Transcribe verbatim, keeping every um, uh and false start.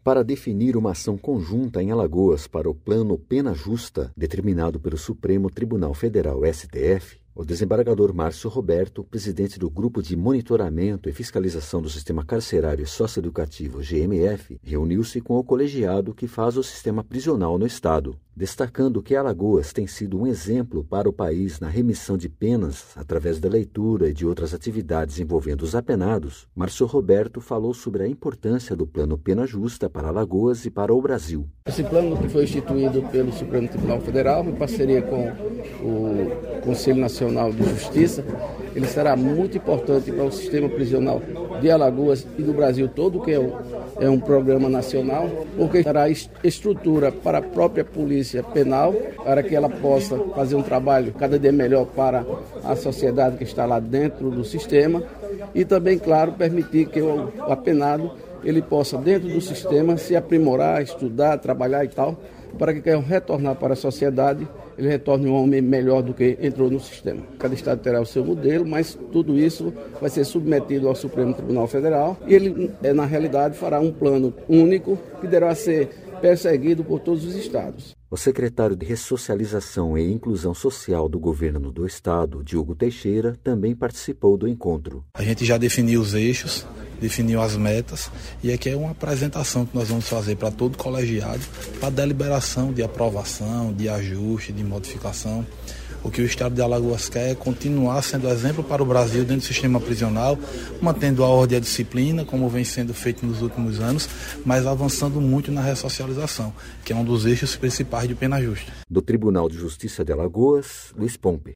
para definir uma ação conjunta em Alagoas para o Plano Pena Justa, determinado pelo Supremo Tribunal Federal, S T F, o desembargador Márcio Roberto, presidente do Grupo de Monitoramento e Fiscalização do Sistema Carcerário Socioeducativo, G M F, reuniu-se com o colegiado que faz o sistema prisional no Estado, destacando que Alagoas tem sido um exemplo para o país na remissão de penas através da leitura e de outras atividades envolvendo os apenados. Márcio Roberto falou sobre a importância do Plano Pena Justa para Alagoas e para o Brasil. Esse plano que foi instituído pelo Supremo Tribunal Federal, em parceria com o Conselho Nacional de Justiça, ele será muito importante para o sistema prisional de Alagoas e do Brasil todo, que é um, é um programa nacional, porque dará estrutura para a própria polícia penal, para que ela possa fazer um trabalho cada dia melhor para a sociedade que está lá dentro do sistema e também, claro, permitir que o apenado ele possa, dentro do sistema, se aprimorar, estudar, trabalhar e tal, para que, ao retornar para a sociedade, ele retorne um homem melhor do que entrou no sistema. Cada estado terá o seu modelo, mas tudo isso vai ser submetido ao Supremo Tribunal Federal e ele, na realidade, fará um plano único que deverá ser perseguido por todos os estados. O secretário de Ressocialização e Inclusão Social do Governo do Estado, Diogo Teixeira, também participou do encontro. A gente já definiu os eixos, definiu as metas e aqui é uma apresentação que nós vamos fazer para todo colegiado, para deliberação de aprovação, de ajuste, de modificação. O que o Estado de Alagoas quer é continuar sendo exemplo para o Brasil dentro do sistema prisional, mantendo a ordem e a disciplina, como vem sendo feito nos últimos anos, mas avançando muito na ressocialização, que é um dos eixos principais de Pena Justa. Do Tribunal de Justiça de Alagoas, Luiz Pompe.